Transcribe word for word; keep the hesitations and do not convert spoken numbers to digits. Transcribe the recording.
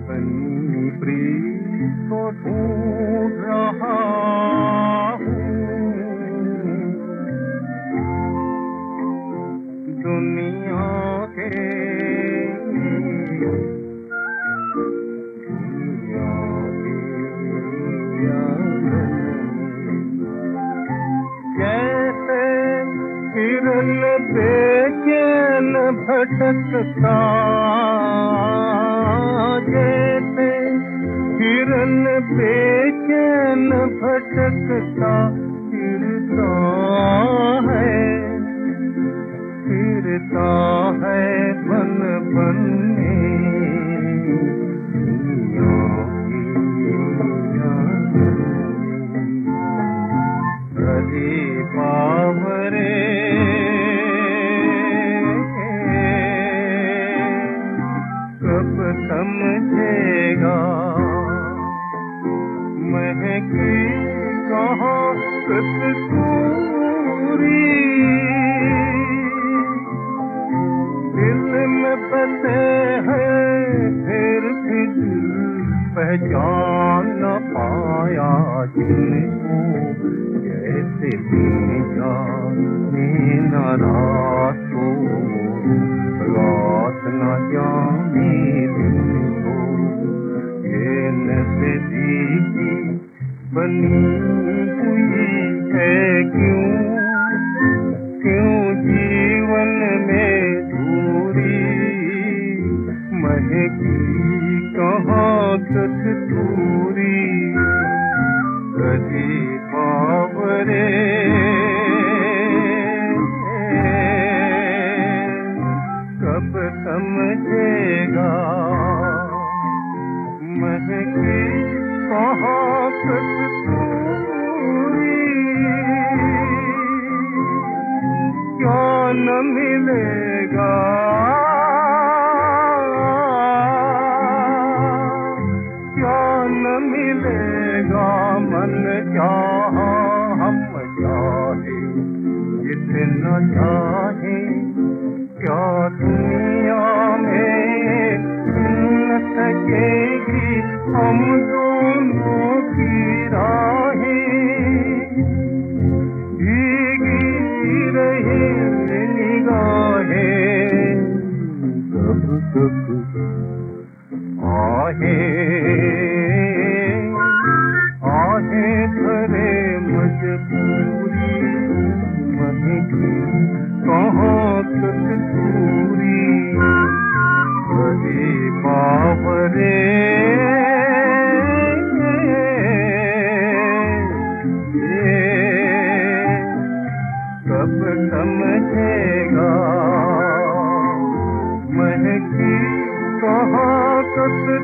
अपनी प्रीत को ढूंढ रहा हूँ, दुनिया के दुनिया के जैसे हिरन बेचैन भटकता, जैसे हिरन बेचैन भटकता फिरता है, फिरता है बन बन दुनिया की हरी बावरे कब समझेगा महकी कहाँ कस्तूरी, दिल में बसे हैं फिर भी दिल पहचान न पाया जिनको, जैसे दिन जाने न रात को, रात न जाने दिन को, ये नज़दीकी बनी हुई है क्यों, क्यों जीवन में दूरी, महकी कहाँ कस्तूरी, कभी बावरे कब समझेगा महकी कहाँ कस्तूरी, क्या न मिलेगा, क्या न मिलेगा मन चाहा हम चाहे जितना चाहे, क्या दुनिया में मिल सकेगी हम दोनों की राहें, भीगी रही निगाहें कब तक आहें आहें भरे मजबूरी, महकी कहाँ कस्तूरी, हरी बावरे कब समझेगा महकी कहाँ कस्तूरी।